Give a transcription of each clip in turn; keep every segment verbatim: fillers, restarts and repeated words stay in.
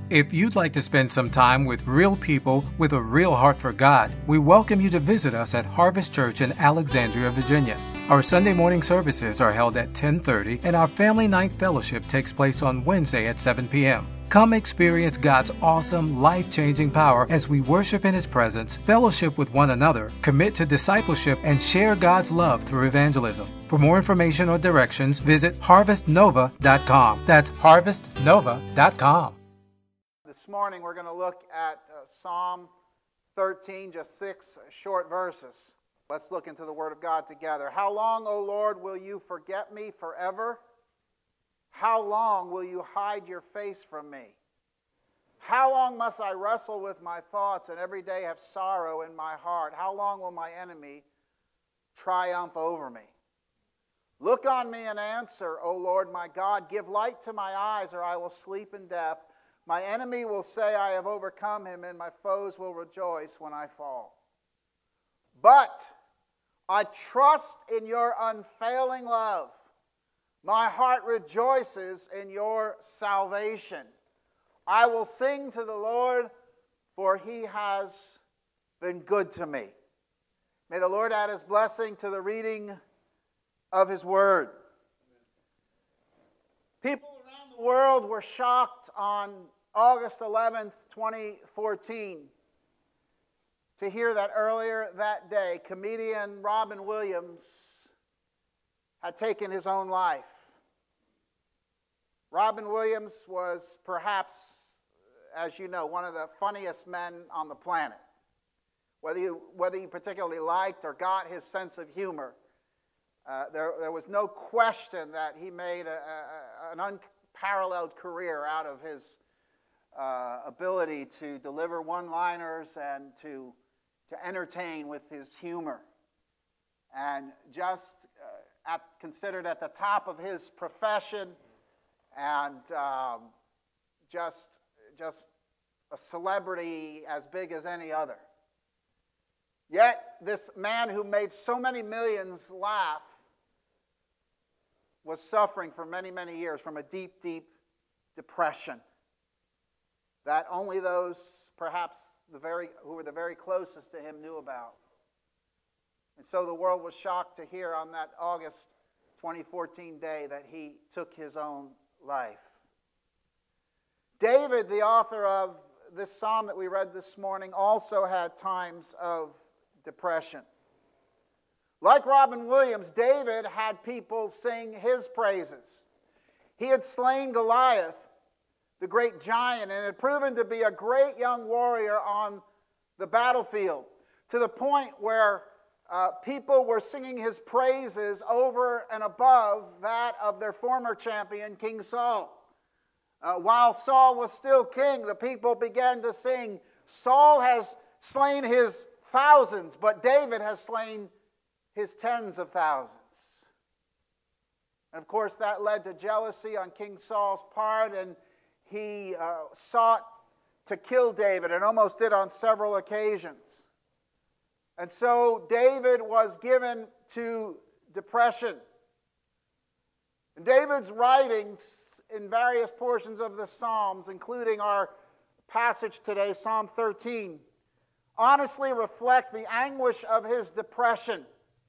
If you'd like to spend some time with real people with a real heart for God, we welcome you to visit us at Harvest Church in Alexandria, Virginia. Our Sunday morning services are held at ten thirty, and our Family Night Fellowship takes place on Wednesday at seven p.m. Come experience God's awesome, life-changing power as we worship in His presence, fellowship with one another, commit to discipleship, and share God's love through evangelism. For more information or directions, visit harvest nova dot com. That's harvest nova dot com. This morning we're going to look at uh, Psalm thirteen, just six short verses. Let's look into the Word of God together. How long, O Lord, will you forget me forever? How long will you hide your face from me? How long must I wrestle with my thoughts and every day have sorrow in my heart? How long will my enemy triumph over me? Look on me and answer, O Lord my God. Give light to my eyes, or I will sleep in death. My enemy will say, I have overcome him, and my foes will rejoice when I fall. But I trust in your unfailing love. My heart rejoices in your salvation. I will sing to the Lord, for he has been good to me. May the Lord add his blessing to the reading of his word. People around the world were shocked on August eleventh, twenty fourteen, to hear that earlier that day, comedian Robin Williams had taken his own life. Robin Williams was perhaps, as you know, one of the funniest men on the planet. Whether you, whether you particularly liked or got his sense of humor, uh, there, there was no question that he made a, a, an unparalleled career out of his uh, ability to deliver one-liners and to, to entertain with his humor. And just uh, at, considered at the top of his profession, and um, just, just a celebrity as big as any other. Yet, this man who made so many millions laugh was suffering for many, many years from a deep, deep depression that only those, perhaps, the very who were the very closest to him knew about. And so the world was shocked to hear on that August twenty fourteen day that he took his own life. David, the author of this psalm that we read this morning, also had times of depression. Like Robin Williams, David had people sing his praises. He had slain Goliath, the great giant, and had proven to be a great young warrior on the battlefield, to the point where uh, people were singing his praises over and above that of their former champion, King Saul. Uh, while Saul was still king, the people began to sing, Saul has slain his thousands, but David has slain his tens of thousands. And of course, that led to jealousy on King Saul's part, and he uh, sought to kill David, and almost did on several occasions. And so David was given to depression. And David's writings in various portions of the Psalms, including our passage today, Psalm thirteen, honestly reflect the anguish of his depression.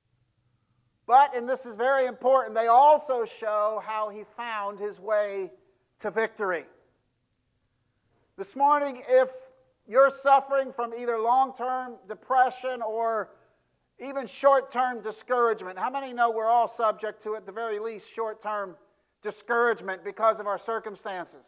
But, and this is very important, they also show how he found his way to victory. This morning, if you're suffering from either long-term depression or even short-term discouragement, how many know we're all subject to, at the very least, short-term discouragement because of our circumstances?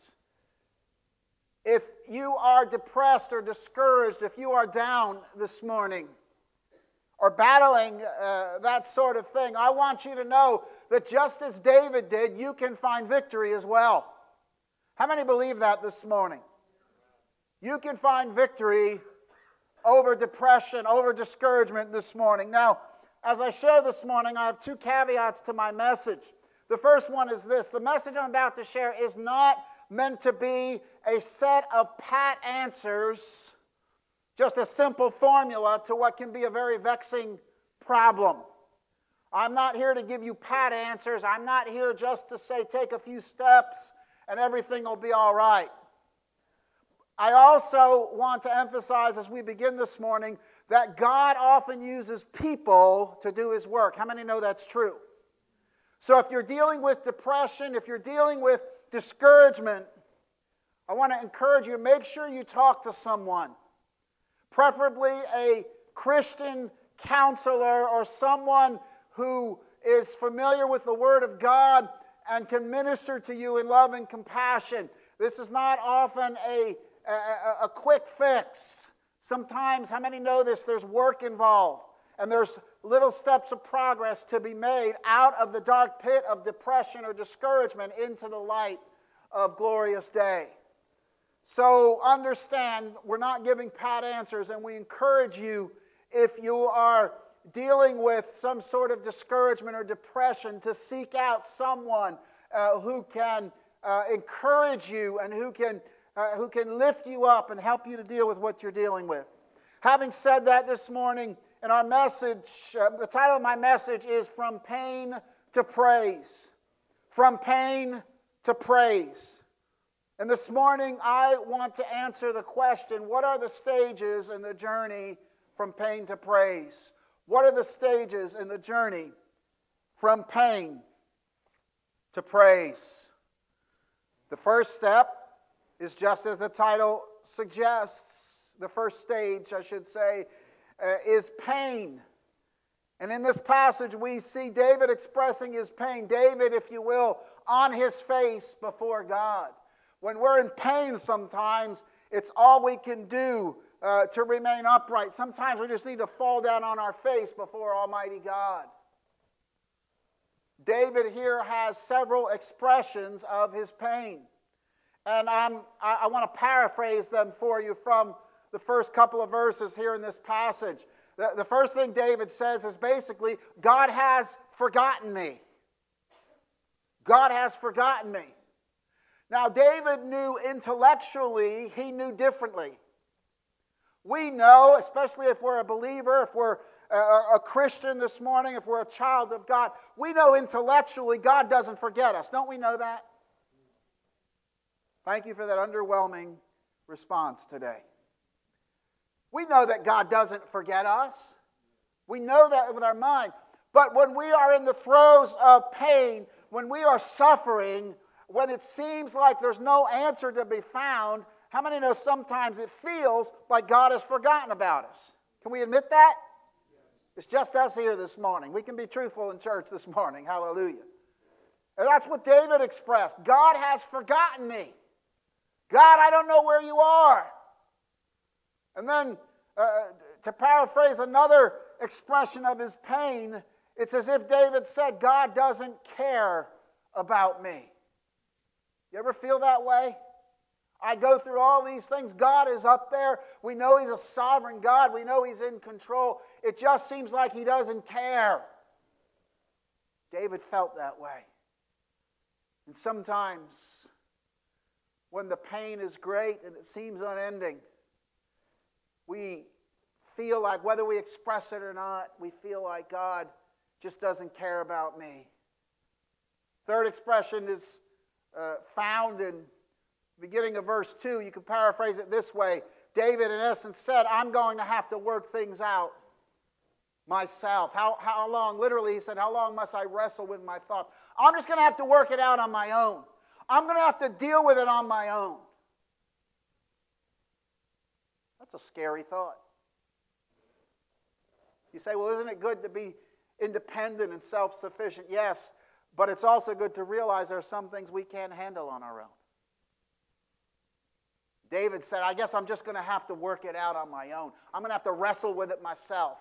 If you are depressed or discouraged, if you are down this morning or battling uh, that sort of thing, I want you to know that just as David did, you can find victory as well. How many believe that this morning? You can find victory over depression, over discouragement this morning. Now, as I share this morning, I have two caveats to my message. The first one is this: the message I'm about to share is not meant to be a set of pat answers, just a simple formula to what can be a very vexing problem. I'm not here to give you pat answers. I'm not here just to say take a few steps and everything will be all right. I also want to emphasize as we begin this morning that God often uses people to do His work. How many know that's true? So if you're dealing with depression, if you're dealing with discouragement, I want to encourage you, make sure you talk to someone, preferably a Christian counselor or someone who is familiar with the Word of God and can minister to you in love and compassion. This is not often a, a, a quick fix. Sometimes, how many know this? There's work involved, and there's little steps of progress to be made out of the dark pit of depression or discouragement into the light of glorious day. So understand, we're not giving pat answers, and we encourage you, if you are dealing with some sort of discouragement or depression, to seek out someone uh, who can uh, encourage you and who can, uh, who can lift you up and help you to deal with what you're dealing with. Having said that, this morning, in our message, uh, the title of my message is From Pain to Praise. From Pain to Praise. And this morning, I want to answer the question, what are the stages in the journey from pain to praise? What are the stages in the journey from pain to praise? The first step is just as the title suggests. The first stage, I should say, uh, is pain. And in this passage, we see David expressing his pain. David, if you will, on his face before God. When we're in pain sometimes, it's all we can do uh, to remain upright. Sometimes we just need to fall down on our face before Almighty God. David here has several expressions of his pain. And I'm, I, I want to paraphrase them for you from the first couple of verses here in this passage. The, the first thing David says is basically, God has forgotten me. God has forgotten me. Now, David knew intellectually, he knew differently. We know, especially if we're a believer, if we're a, a Christian this morning, if we're a child of God, we know intellectually God doesn't forget us. Don't we know that? Thank you for that underwhelming response today. We know that God doesn't forget us. We know that with our mind. But when we are in the throes of pain, when we are suffering, when it seems like there's no answer to be found, how many know sometimes it feels like God has forgotten about us? Can we admit that? It's just us here this morning. We can be truthful in church this morning. Hallelujah. And that's what David expressed. God has forgotten me. God, I don't know where you are. And then, uh, to paraphrase another expression of his pain, it's as if David said, God doesn't care about me. You ever feel that way? I go through all these things. God is up there. We know He's a sovereign God. We know He's in control. It just seems like He doesn't care. David felt that way. And sometimes, when the pain is great and it seems unending, we feel like, whether we express it or not, we feel like God just doesn't care about me. Third expression is uh, found in the beginning of verse two. You can paraphrase it this way. David, in essence, said, I'm going to have to work things out myself. How, how long? Literally, he said, how long must I wrestle with my thoughts? I'm just going to have to work it out on my own. I'm going to have to deal with it on my own. That's a scary thought. You say, well, isn't it good to be independent and self-sufficient? Yes, but it's also good to realize there are some things we can't handle on our own. David said, I guess I'm just going to have to work it out on my own. I'm going to have to wrestle with it myself.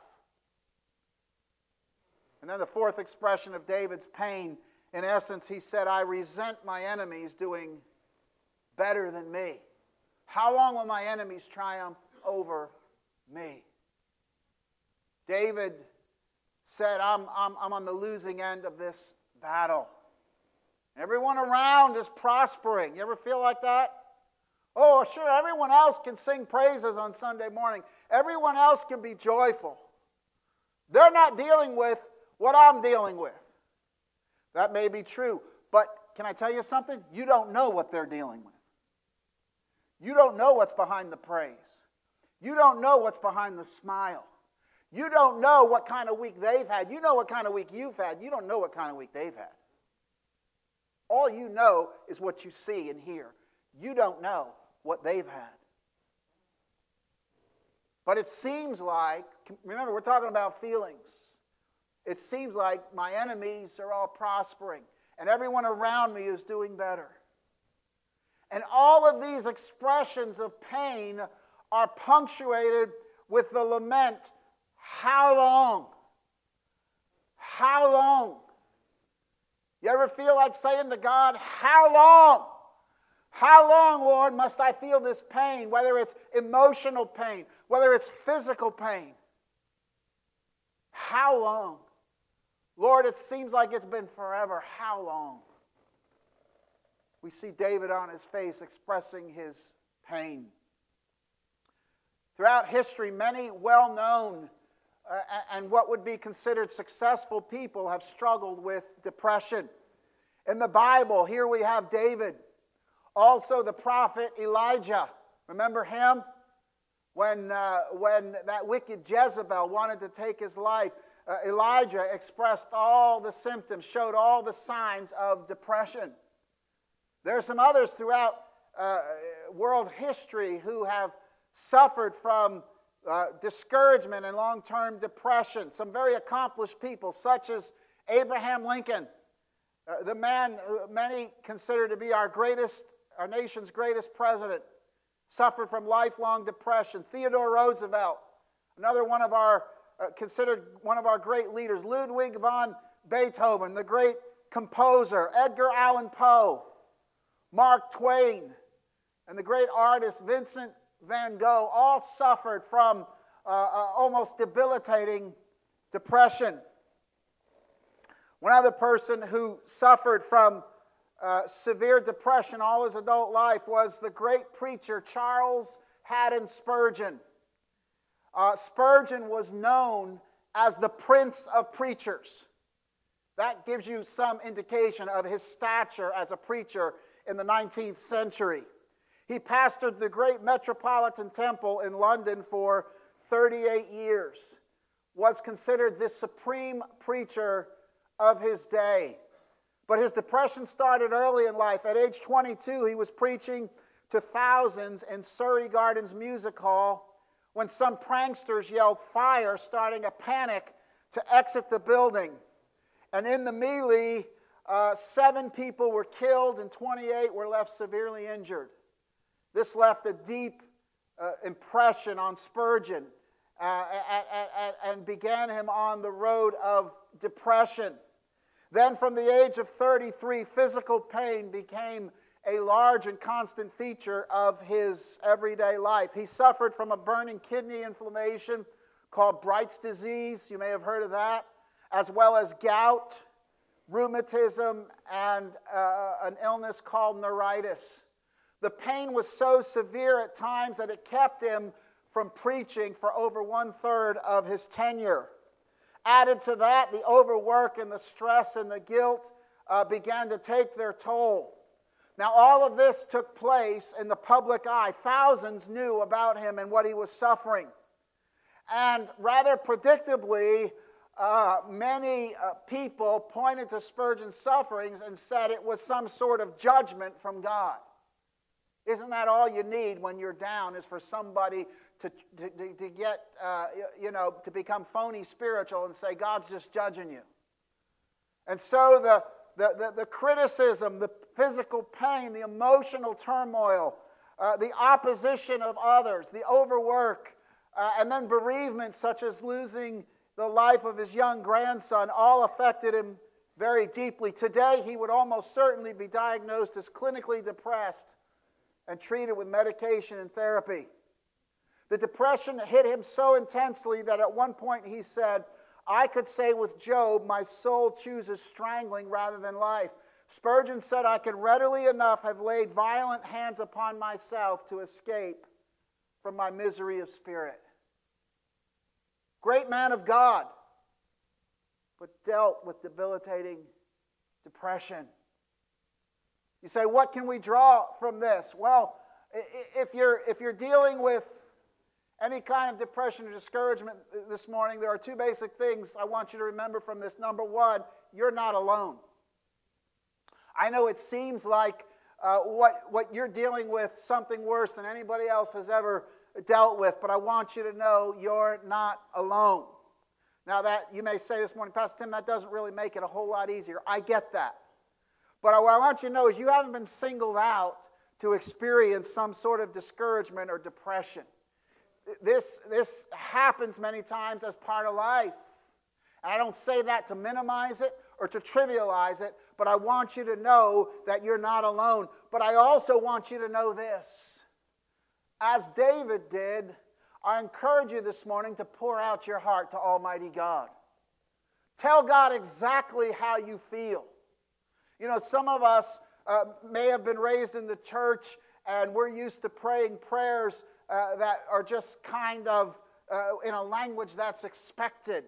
And then the fourth expression of David's pain, in essence, he said, I resent my enemies doing better than me. How long will my enemies triumph over me? David said, I'm, I'm, I'm on the losing end of this battle. Everyone around is prospering. You ever feel like that? Oh, sure, everyone else can sing praises on Sunday morning. Everyone else can be joyful. They're not dealing with what I'm dealing with. That may be true, but can I tell you something? You don't know what they're dealing with. You don't know what's behind the praise. You don't know what's behind the smile. You don't know what kind of week they've had. You know what kind of week you've had. You don't know what kind of week they've had. All you know is what you see and hear. You don't know what they've had. But it seems like, remember, we're talking about feelings. It seems like my enemies are all prospering, and everyone around me is doing better. And all of these expressions of pain are punctuated with the lament, how long? How long? You ever feel like saying to God, how long? How long, Lord, must I feel this pain? Whether it's emotional pain, whether it's physical pain. How long? Lord, it seems like it's been forever. How long? We see David on his face expressing his pain. Throughout history, many well-known uh, and what would be considered successful people have struggled with depression. In the Bible, here we have David. Also the prophet Elijah. Remember him? When, uh, when that wicked Jezebel wanted to take his life, uh, Elijah expressed all the symptoms, showed all the signs of depression. There are some others throughout uh, world history who have suffered from uh, discouragement and long-term depression. Some very accomplished people, such as Abraham Lincoln, uh, the man who many consider to be our greatest, our nation's greatest president, suffered from lifelong depression. Theodore Roosevelt, another one of our uh, considered one of our great leaders. Ludwig von Beethoven, the great composer. Edgar Allan Poe, Mark Twain, and the great artist Vincent van Gogh all suffered from uh, uh, almost debilitating depression. One other person who suffered from uh, severe depression all his adult life was the great preacher Charles Haddon Spurgeon. Uh, Spurgeon was known as the Prince of Preachers. That gives you some indication of his stature as a preacher in the nineteenth century. He pastored the great Metropolitan Temple in London for thirty-eight years, was considered the supreme preacher of his day. But his depression started early in life. At age twenty-two, he was preaching to thousands in Surrey Gardens Music Hall when some pranksters yelled fire, starting a panic to exit the building. And in the melee, uh, seven people were killed and twenty-eight were left severely injured. This left a deep uh, impression on Spurgeon uh, and, and began him on the road of depression. Then from the age of thirty-three, physical pain became a large and constant feature of his everyday life. He suffered from a burning kidney inflammation called Bright's disease. You may have heard of that, as well as gout, rheumatism, and uh, an illness called neuritis. The pain was so severe at times that it kept him from preaching for over one-third of his tenure. Added to that, the overwork and the stress and the guilt uh, began to take their toll. Now, all of this took place in the public eye. Thousands knew about him and what he was suffering. And rather predictably, uh, many uh, people pointed to Spurgeon's sufferings and said it was some sort of judgment from God. Isn't that all you need when you're down, is for somebody to, to, to get, uh, you know, to become phony spiritual and say, God's just judging you. And so the, the, the, the criticism, the physical pain, the emotional turmoil, uh, the opposition of others, the overwork, uh, and then bereavement such as losing the life of his young grandson all affected him very deeply. Today, he would almost certainly be diagnosed as clinically depressed and treated with medication and therapy. The depression hit him so intensely that at one point he said, I could say with Job, my soul chooses strangling rather than life. Spurgeon said, I could readily enough have laid violent hands upon myself to escape from my misery of spirit. Great man of God, but dealt with debilitating depression. You say, what can we draw from this? Well, If you're, if you're dealing with any kind of depression or discouragement this morning, there are two basic things I want you to remember from this. Number one, you're not alone. I know it seems like uh, what, what you're dealing with something worse than anybody else has ever dealt with, but I want you to know you're not alone. Now that you may say this morning, Pastor Tim, that doesn't really make it a whole lot easier. I get that. But what I want you to know is you haven't been singled out to experience some sort of discouragement or depression. This, this happens many times as part of life. And I don't say that to minimize it or to trivialize it, but I want you to know that you're not alone. But I also want you to know this. As David did, I encourage you this morning to pour out your heart to Almighty God. Tell God exactly how you feel. You know, some of us uh, may have been raised in the church and we're used to praying prayers uh, that are just kind of uh, in a language that's expected.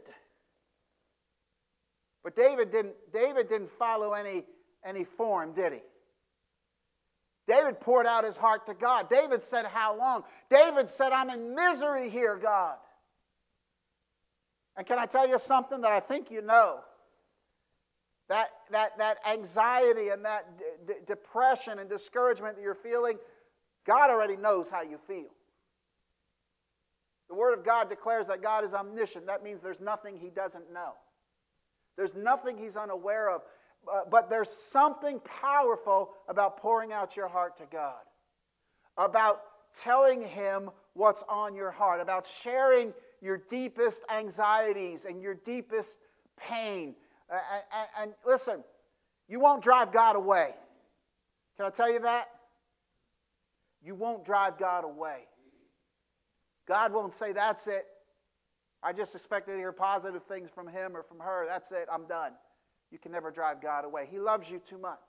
But David didn't, David didn't follow any, any form, did he? David poured out his heart to God. David said, how long? David said, I'm in misery here, God. And can I tell you something that I think you know? That, that, that anxiety and that d- depression and discouragement that you're feeling, God already knows how you feel. The Word of God declares that God is omniscient. That means there's nothing He doesn't know. There's nothing He's unaware of. Uh, but there's something powerful about pouring out your heart to God, about telling Him what's on your heart, about sharing your deepest anxieties and your deepest pain. Uh, and, and listen, you won't drive God away. Can I tell you that? You won't drive God away. God won't say, that's it. I just expected to hear positive things from him or from her. That's it. I'm done. You can never drive God away. He loves you too much.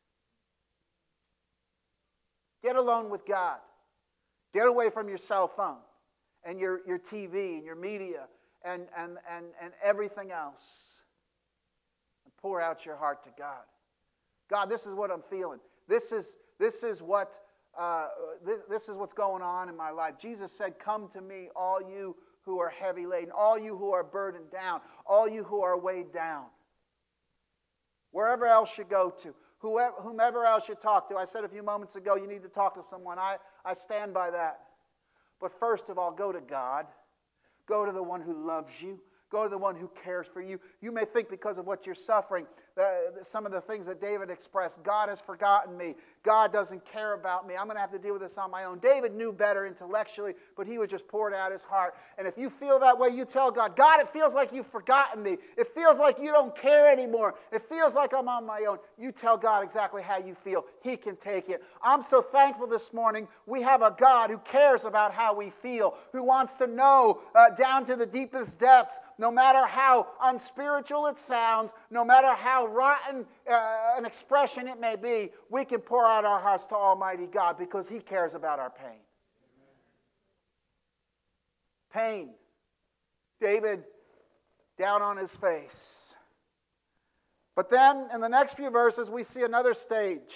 Get alone with God. Get away from your cell phone and your, your T V and your media and, and, and, and everything else. And pour out your heart to God. God, this is what I'm feeling. This is, this is what uh, this, this is what's going on in my life. Jesus said, come to me, all you who are heavy laden, all you who are burdened down, all you who are weighed down. Wherever else you go to, whoever, whomever else you talk to. I said a few moments ago, you need to talk to someone. I, I stand by that. But first of all, go to God. Go to the one who loves you. Go to the one who cares for you. You may think because of what you're suffering, uh, some of the things that David expressed, God has forgotten me. God doesn't care about me. I'm going to have to deal with this on my own. David knew better intellectually, but he was just pouring out his heart. And if you feel that way, you tell God, God, it feels like you've forgotten me. It feels like you don't care anymore. It feels like I'm on my own. You tell God exactly how you feel. He can take it. I'm so thankful this morning we have a God who cares about how we feel, who wants to know uh, down to the deepest depths, no matter how unspiritual it sounds, no matter how rotten uh, an expression it may be, we can pour out our hearts to Almighty God because He cares about our pain. Pain. David down on his face. But then in the next few verses we see another stage.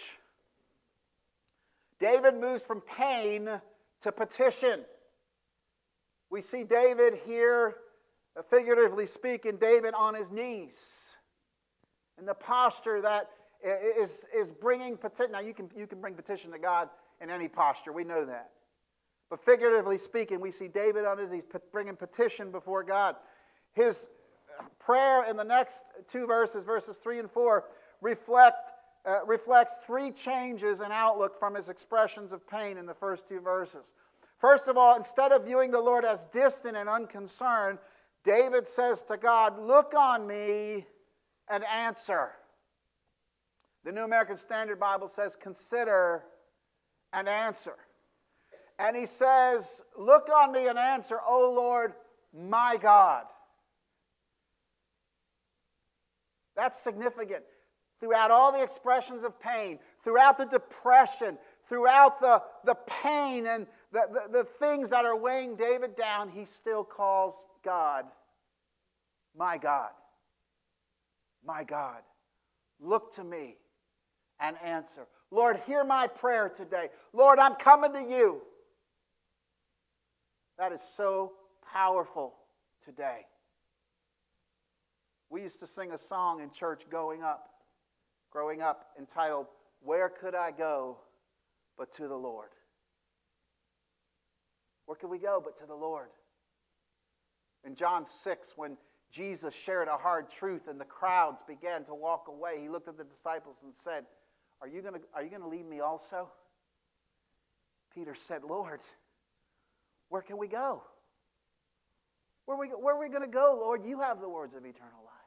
David moves from pain to petition. We see David here, figuratively speaking, David on his knees in the posture that is, is bringing petition. Now you can, you can bring petition to God in any posture. We know that. But figuratively speaking, we see David on his knees bringing petition before God. His prayer in the next two verses, verses three and four, reflect, uh, reflects three changes in outlook from his expressions of pain in the first two verses. First of all, instead of viewing the Lord as distant and unconcerned, David says to God, look on me and answer. The New American Standard Bible says, consider and answer. And he says, look on me and answer, O Lord, my God. That's significant. Throughout all the expressions of pain, throughout the depression, throughout the, the pain and the, the, the things that are weighing David down, he still calls God, my God, my God. Look to me and answer. Lord, hear my prayer today. Lord, I'm coming to you. That is so powerful today. We used to sing a song in church growing up, growing up entitled, "Where Could I Go But to the Lord?" Where could we go but to the Lord? In John six, when Jesus shared a hard truth and the crowds began to walk away, he looked at the disciples and said, Are you going to, are you going to leave me also? Peter said, Lord, where can we go? Where are we, where are we going to go, Lord? You have the words of eternal life.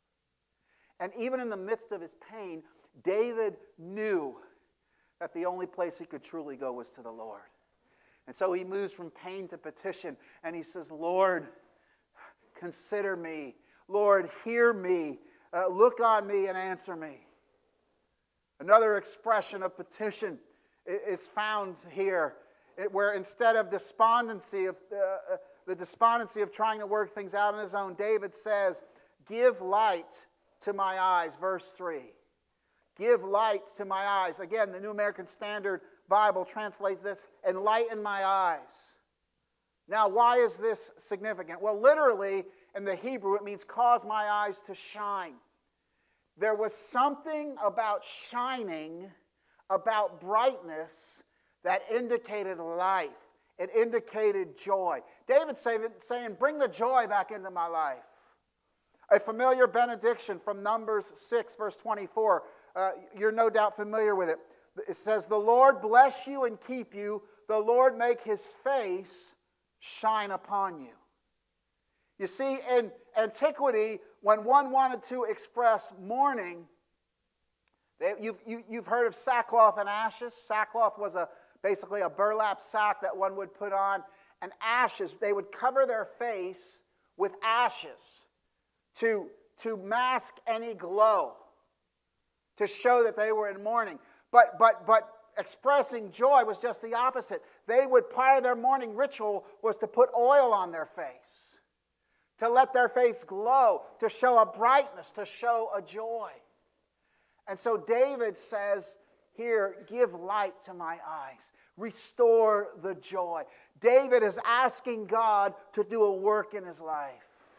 And even in the midst of his pain, David knew that the only place he could truly go was to the Lord. And so he moves from pain to petition, and he says, Lord, consider me. Lord, hear me. Uh, look on me and answer me. Another expression of petition is found here, where instead of despondency of uh, the despondency of trying to work things out on his own, David says, give light to my eyes, verse three. Give light to my eyes. Again, the New American Standard Bible translates this, enlighten my eyes. Now, why is this significant? Well, literally, in the Hebrew, it means cause my eyes to shine. There was something about shining, about brightness, that indicated life. It indicated joy. David's saying, bring the joy back into my life. A familiar benediction from Numbers six, verse twenty-four. Uh, you're no doubt familiar with it. It says, the Lord bless you and keep you. The Lord make his face shine upon you. You see, in antiquity, when one wanted to express mourning, they, you've, you, you've heard of sackcloth and ashes. Sackcloth was a basically a burlap sack that one would put on. And ashes, they would cover their face with ashes to, to mask any glow, to show that they were in mourning. But, but, but expressing joy was just the opposite. They would, part of their mourning ritual was to put oil on their face, to let their face glow, to show a brightness, to show a joy. And so David says here, give light to my eyes. Restore the joy. David is asking God to do a work in his life.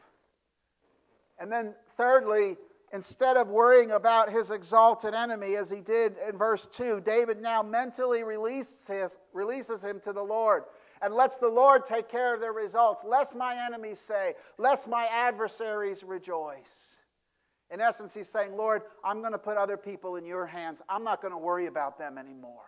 And then thirdly, instead of worrying about his exalted enemy as he did in verse two, David now mentally releases, his, releases him to the Lord and lets the Lord take care of the results. Lest my enemies say, lest my adversaries rejoice. In essence, he's saying, Lord, I'm going to put other people in your hands. I'm not going to worry about them anymore.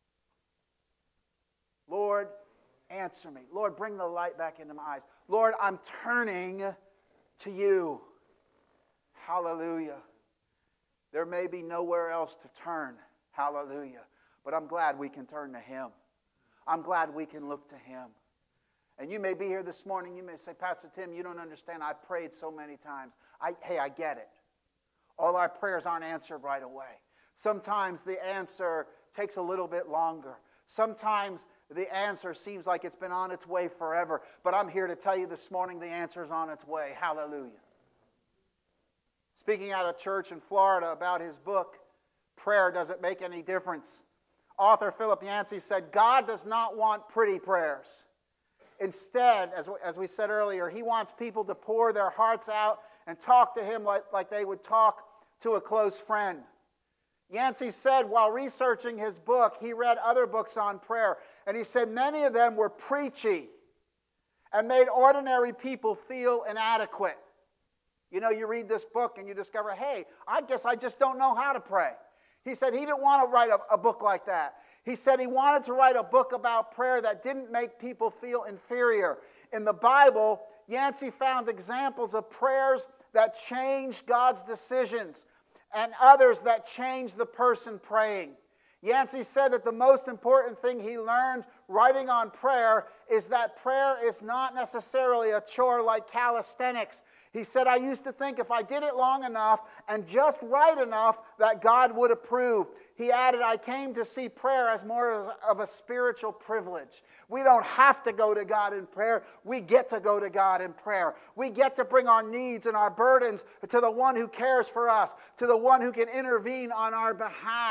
Lord, answer me. Lord, bring the light back into my eyes. Lord, I'm turning to you. Hallelujah. There may be nowhere else to turn. Hallelujah. But I'm glad we can turn to him. I'm glad we can look to him. And you may be here this morning. You may say, Pastor Tim, you don't understand. I've prayed so many times. I, hey, I get it. All our prayers aren't answered right away. Sometimes the answer takes a little bit longer. Sometimes the answer seems like it's been on its way forever. But I'm here to tell you this morning the answer is on its way. Hallelujah. Speaking at a church in Florida about his book, Prayer Doesn't Make Any Difference, author Philip Yancey said, God does not want pretty prayers. Instead, as, as we said earlier, he wants people to pour their hearts out and talk to him like, like they would talk to a close friend. Yancey said while researching his book, he read other books on prayer, and he said many of them were preachy and made ordinary people feel inadequate. You know, you read this book and you discover, hey, I guess I just don't know how to pray. He said he didn't want to write a, a book like that. He said he wanted to write a book about prayer that didn't make people feel inferior. In the Bible, Yancey found examples of prayers that changed God's decisions and others that changed the person praying. Yancey said that the most important thing he learned writing on prayer is that prayer is not necessarily a chore like calisthenics. He said, I used to think if I did it long enough and just right enough that God would approve. He added, I came to see prayer as more of a spiritual privilege. We don't have to go to God in prayer. We get to go to God in prayer. We get to bring our needs and our burdens to the one who cares for us, to the one who can intervene on our behalf.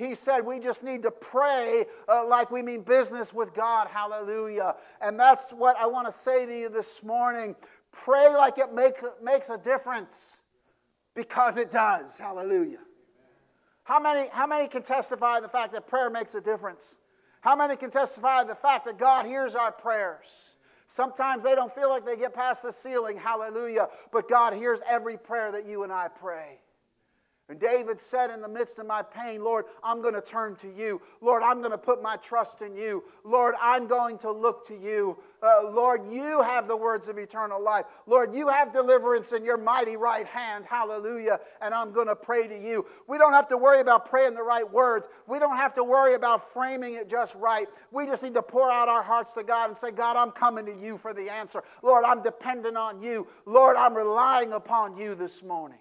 He said we just need to pray uh, like we mean business with God. Hallelujah. And that's what I want to say to you this morning. Pray like it make, makes a difference, because it does. Hallelujah. How many, how many can testify to the fact that prayer makes a difference? How many can testify to the fact that God hears our prayers? Sometimes they don't feel like they get past the ceiling. Hallelujah. But God hears every prayer that you and I pray. And David said, in the midst of my pain, Lord, I'm going to turn to you. Lord, I'm going to put my trust in you. Lord, I'm going to look to you. Uh, Lord, you have the words of eternal life. Lord, you have deliverance in your mighty right hand. Hallelujah. And I'm going to pray to you. We don't have to worry about praying the right words. We don't have to worry about framing it just right. We just need to pour out our hearts to God and say, God, I'm coming to you for the answer. Lord, I'm dependent on you. Lord, I'm relying upon you this morning.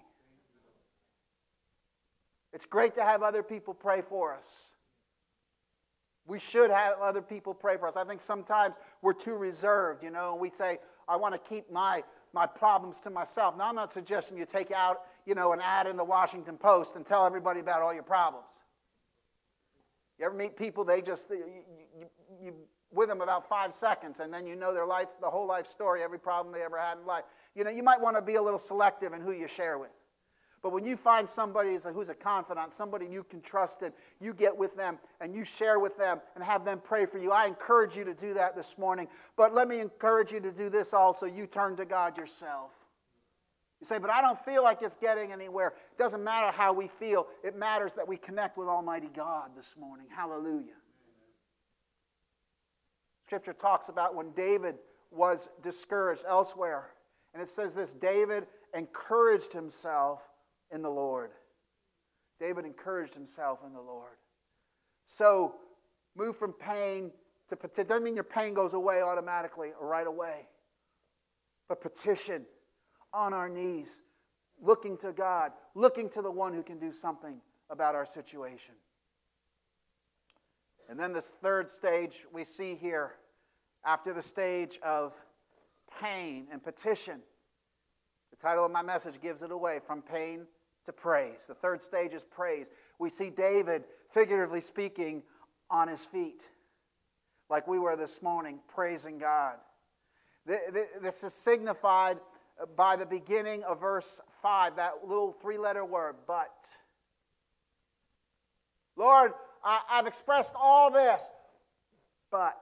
It's great to have other people pray for us. We should have other people pray for us. I think sometimes we're too reserved, you know, and we say, I want to keep my, my problems to myself. Now, I'm not suggesting you take out, you know, an ad in the Washington Post and tell everybody about all your problems. You ever meet people, they just, you, you, you with them about five seconds, and then you know their life, the whole life story, every problem they ever had in life. You know, you might want to be a little selective in who you share with. But when you find somebody who's a confidant, somebody you can trust in, you get with them and you share with them and have them pray for you. I encourage you to do that this morning. But let me encourage you to do this also. You turn to God yourself. You say, but I don't feel like it's getting anywhere. It doesn't matter how we feel. It matters that we connect with Almighty God this morning. Hallelujah. Scripture talks about when David was discouraged elsewhere. And it says this, David encouraged himself in the Lord. David encouraged himself in the Lord. So, move from pain to petition. Doesn't mean your pain goes away automatically or right away. But petition on our knees, looking to God, looking to the one who can do something about our situation. And then this third stage we see here, after the stage of pain and petition. The title of my message gives it away, From Pain to Praise. The third stage is praise. We see David, figuratively speaking, on his feet, like we were this morning, praising God. This is signified by the beginning of verse five, that little three-letter word, but. Lord, I've expressed all this, but.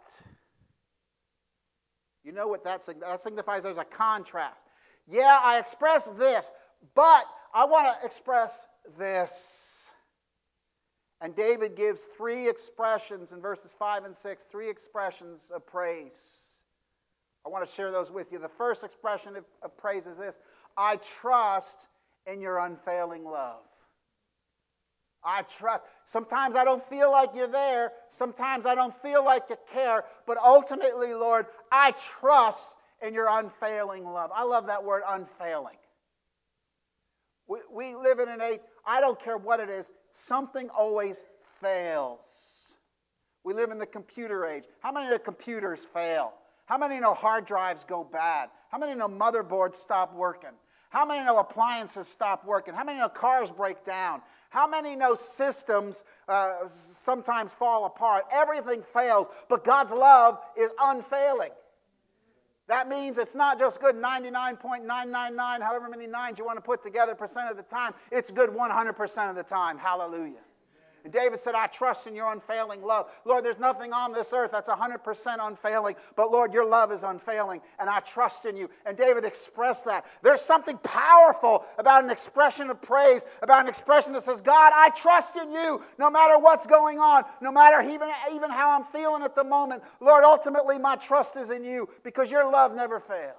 You know what that signifies? That signifies there's a contrast. Yeah, I expressed this, but I want to express this. And David gives three expressions in verses five and six, three expressions of praise. I want to share those with you. The first expression of, of praise is this: I trust in your unfailing love. I trust. Sometimes I don't feel like you're there. Sometimes I don't feel like you care. But ultimately, Lord, I trust in your unfailing love. I love that word, unfailing. We, we live in an age, I don't care what it is, something always fails. We live in the computer age. How many of the computers fail? How many know hard drives go bad? How many know motherboards stop working? How many know appliances stop working? How many know cars break down? How many know systems uh, sometimes fall apart? Everything fails, but God's love is unfailing. That means it's not just good ninety-nine point nine nine nine, however many nines you want to put together percent of the time. It's good one hundred percent of the time. Hallelujah. And David said, I trust in your unfailing love. Lord, there's nothing on this earth that's one hundred percent unfailing, but Lord, your love is unfailing, and I trust in you. And David expressed that. There's something powerful about an expression of praise, about an expression that says, God, I trust in you no matter what's going on, no matter even, even how I'm feeling at the moment. Lord, ultimately my trust is in you because your love never fails.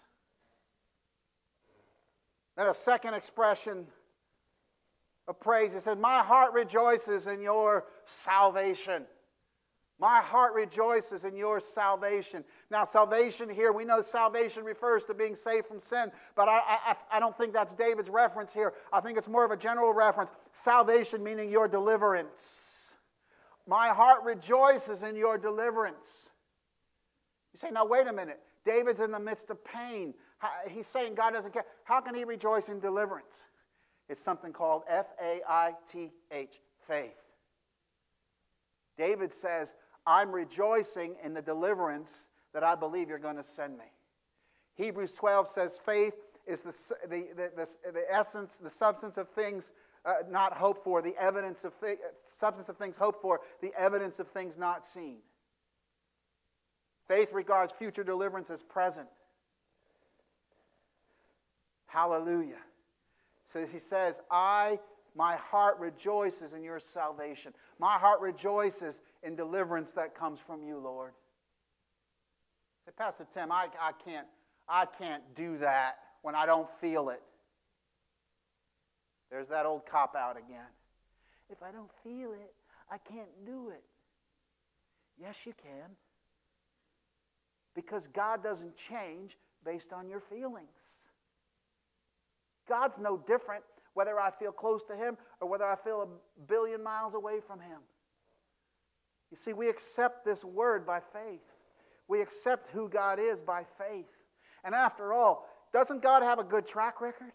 Then a second expression of praise. He said, my heart rejoices in your salvation. My heart rejoices in your salvation. Now, salvation here, we know salvation refers to being saved from sin, but I, I, I don't think that's David's reference here. I think it's more of a general reference. Salvation meaning your deliverance. My heart rejoices in your deliverance. You say, now wait a minute. David's in the midst of pain. He's saying God doesn't care. How can he rejoice in deliverance? It's something called F A I T H, faith. David says, I'm rejoicing in the deliverance that I believe you're going to send me. Hebrews twelve says faith is the, the, the, the, the essence, the substance of things uh, not hoped for, the evidence of thi- substance of things hoped for, the evidence of things not seen. Faith regards future deliverance as present. Hallelujah. So he says, I, my heart rejoices in your salvation. My heart rejoices in deliverance that comes from you, Lord. Say, Pastor Tim, I, I can't, I can't do that when I don't feel it. There's that old cop-out again. If I don't feel it, I can't do it. Yes, you can. Because God doesn't change based on your feelings. God's no different whether I feel close to Him or whether I feel a billion miles away from Him. You see, we accept this word by faith. We accept who God is by faith. And after all, doesn't God have a good track record?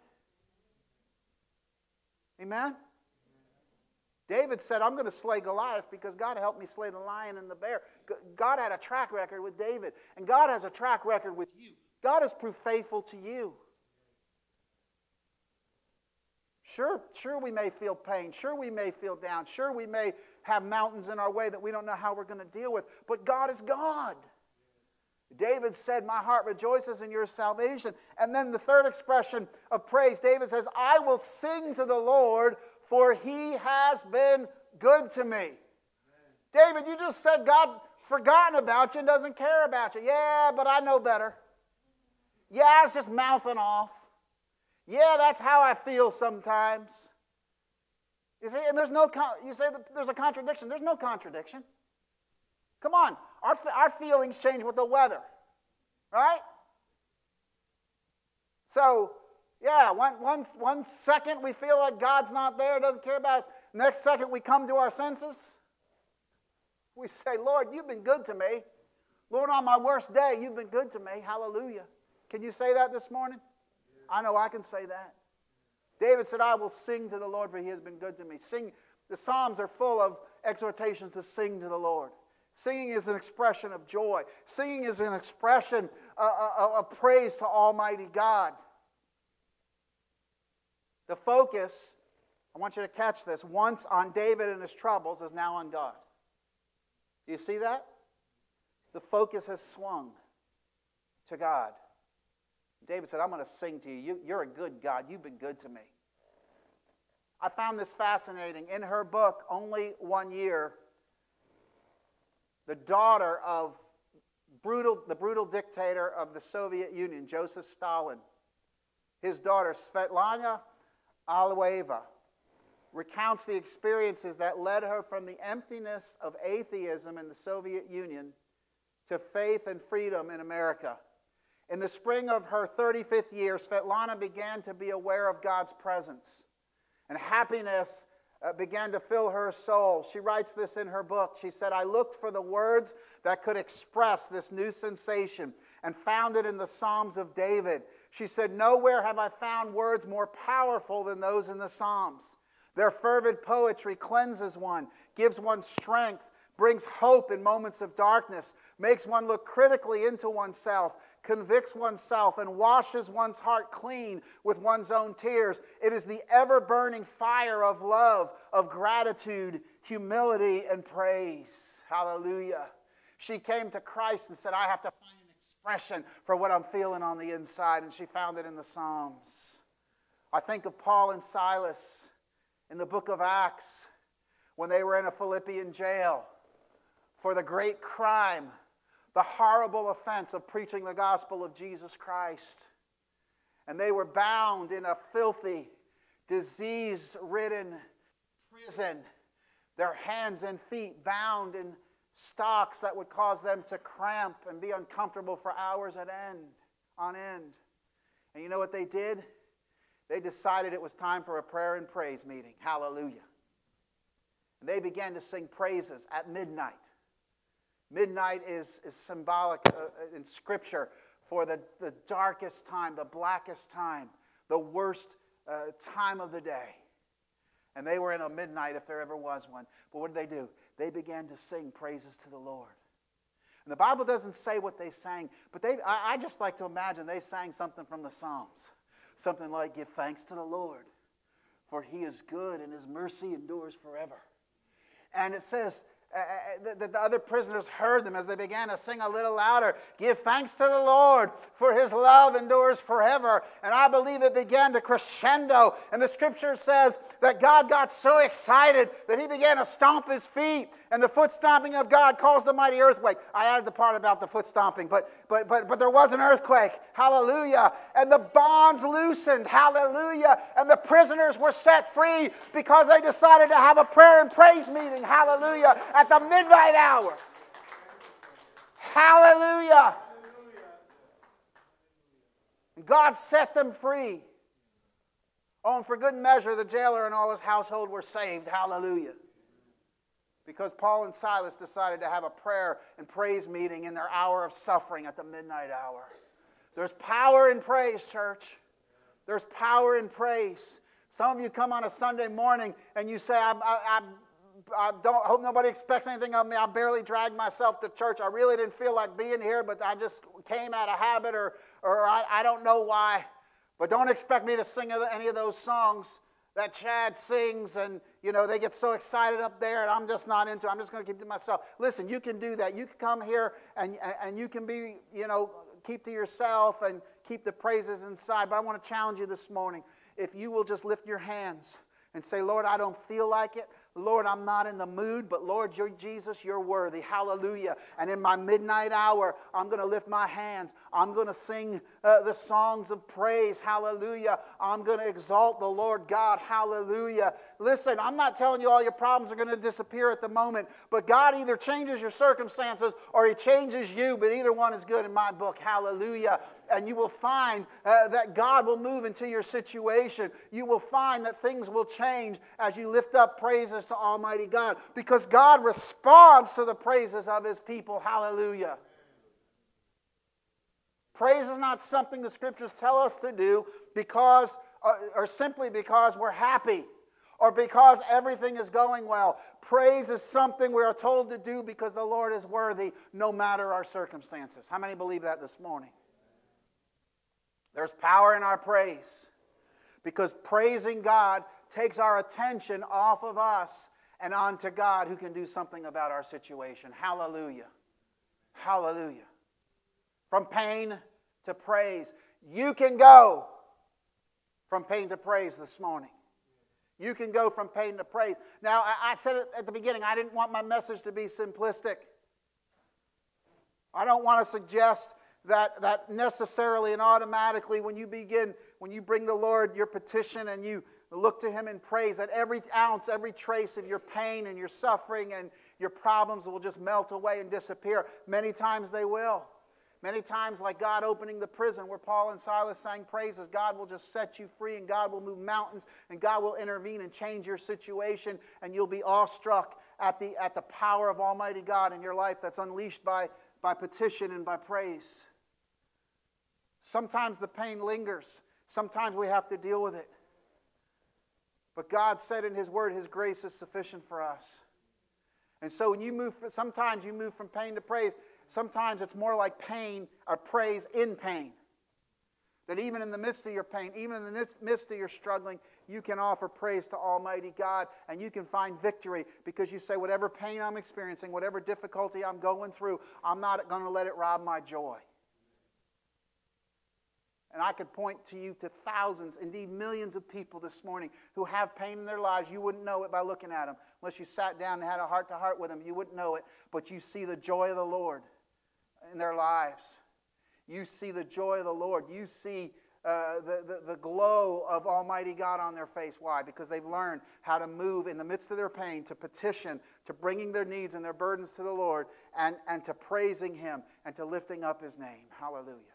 Amen? David said, I'm going to slay Goliath because God helped me slay the lion and the bear. God had a track record with David, and God has a track record with you. God has proved faithful to you. Sure, sure we may feel pain. Sure we may feel down. Sure we may have mountains in our way that we don't know how we're going to deal with. But God is God. David said, my heart rejoices in your salvation. And then the third expression of praise, David says, I will sing to the Lord, for He has been good to me. Amen. David, you just said God forgotten about you and doesn't care about you. Yeah, but I know better. Yeah, it's just mouthing off. Yeah, that's how I feel sometimes. You see, and there's no, you say that there's a contradiction. There's no contradiction. Come on, our, our feelings change with the weather, right? So, yeah, one, one, one second we feel like God's not there, doesn't care about us. Next second we come to our senses. We say, Lord, you've been good to me. Lord, on my worst day, you've been good to me. Hallelujah. Can you say that this morning? I know I can say that. David said, I will sing to the Lord, for He has been good to me. Sing. The Psalms are full of exhortations to sing to the Lord. Singing is an expression of joy. Singing is an expression uh, uh, of praise to Almighty God. The focus, I want you to catch this, once on David and his troubles is now on God. Do you see that? The focus has swung to God. David said, I'm going to sing to you. you. You're a good God. You've been good to me. I found this fascinating. In her book, Only One Year, the daughter of brutal, the brutal dictator of the Soviet Union, Joseph Stalin, his daughter, Svetlana Aliyeva, recounts the experiences that led her from the emptiness of atheism in the Soviet Union to faith and freedom in America. In the spring of her thirty-fifth year, Svetlana began to be aware of God's presence, and happiness uh, began to fill her soul. She writes this in her book. She said, I looked for the words that could express this new sensation and found it in the Psalms of David. She said, nowhere have I found words more powerful than those in the Psalms. Their fervid poetry cleanses one, gives one strength, brings hope in moments of darkness, makes one look critically into oneself, convicts oneself, and washes one's heart clean with one's own tears. It is the ever-burning fire of love, of gratitude, humility, and praise. Hallelujah. She came to Christ and said, I have to find an expression for what I'm feeling on the inside, and she found it in the Psalms. I think of Paul and Silas in the book of Acts when they were in a Philippian jail for the great crime, the horrible offense of preaching the gospel of Jesus Christ. And they were bound in a filthy, disease-ridden prison, their hands and feet bound in stocks that would cause them to cramp and be uncomfortable for hours at end, on end. And you know what they did? They decided it was time for a prayer and praise meeting. Hallelujah. And they began to sing praises at midnight. Midnight is, is symbolic uh, in Scripture for the, the darkest time, the blackest time, the worst uh, time of the day. And they were in a midnight if there ever was one. But what did they do? they began to sing praises to the Lord. And the Bible doesn't say what they sang, but they, I, I just like to imagine they sang something from the Psalms. Something like, give thanks to the Lord, for He is good and His mercy endures forever. And it says uh, that the other prisoners heard them as they began to sing a little louder. Give thanks to the Lord, for His love endures forever. And I believe it began to crescendo. And the Scripture says that God got so excited that He began to stomp His feet. And the foot stomping of God caused a mighty earthquake. I added the part about the foot stomping, but, but, but, but there was an earthquake. Hallelujah. And the bonds loosened. Hallelujah. And the prisoners were set free because they decided to have a prayer and praise meeting. Hallelujah. At the midnight hour. Hallelujah. And God set them free. Oh, and for good measure, the jailer and all his household were saved. Hallelujah. Because Paul and Silas decided to have a prayer and praise meeting in their hour of suffering at the midnight hour. There's power in praise, church. There's power in praise. Some of you come on a Sunday morning and you say, I, I, I, I don't hope nobody expects anything of me. I barely dragged myself to church. I really didn't feel like being here, but I just came out of habit, or, or I, I don't know why. But don't expect me to sing any of those songs that Chad sings, and you know they get so excited up there, and I'm just not into it. I'm just going to keep to myself. Listen, you can do that. You can come here and and you can be, you know, keep to yourself and keep the praises inside. But I want to challenge you this morning. If you will just lift your hands and say, Lord, I don't feel like it. Lord, I'm not in the mood, but Lord, you're Jesus, you're worthy. Hallelujah. And in my midnight hour, I'm going to lift my hands. I'm going to sing uh, the songs of praise. Hallelujah. I'm going to exalt the Lord God. Hallelujah. Listen, I'm not telling you all your problems are going to disappear at the moment, but God either changes your circumstances or He changes you, but either one is good in my book. Hallelujah. And you will find uh, that God will move into your situation. You will find that things will change as you lift up praises to Almighty God, because God responds to the praises of His people. Hallelujah. Praise is not something the Scriptures tell us to do because, or, or simply because we're happy or because everything is going well. Praise is something we are told to do because the Lord is worthy no matter our circumstances. How many believe that this morning? There's power in our praise, because praising God takes our attention off of us and onto God, who can do something about our situation. Hallelujah. Hallelujah. From pain to praise. You can go from pain to praise this morning. You can go from pain to praise. Now, I, I said it at the beginning, I didn't want my message to be simplistic. I don't want to suggest that, that necessarily and automatically when you begin, when you bring the Lord your petition and you look to Him in praise, that every ounce, every trace of your pain and your suffering and your problems will just melt away and disappear. Many times they will. Many times, like God opening the prison where Paul and Silas sang praises, God will just set you free, and God will move mountains, and God will intervene and change your situation, and you'll be awestruck at the, at the power of Almighty God in your life that's unleashed by, by petition and by praise. Sometimes the pain lingers. Sometimes we have to deal with it. But God said in His Word, His grace is sufficient for us. And so when you move, sometimes you move from pain to praise. Sometimes it's more like pain or praise in pain. That even in the midst of your pain, even in the midst of your struggling, you can offer praise to Almighty God, and you can find victory, because you say, whatever pain I'm experiencing, whatever difficulty I'm going through, I'm not going to let it rob my joy. And I could point to you to thousands, indeed millions of people this morning who have pain in their lives. You wouldn't know it by looking at them. Unless you sat down and had a heart-to-heart with them, you wouldn't know it. But you see the joy of the Lord in their lives. You see the joy of the Lord. You see uh, the, the, the glow of Almighty God on their face. Why? Because they've learned how to move in the midst of their pain, to petition, to bringing their needs and their burdens to the Lord, and, and to praising Him and to lifting up His name. Hallelujah.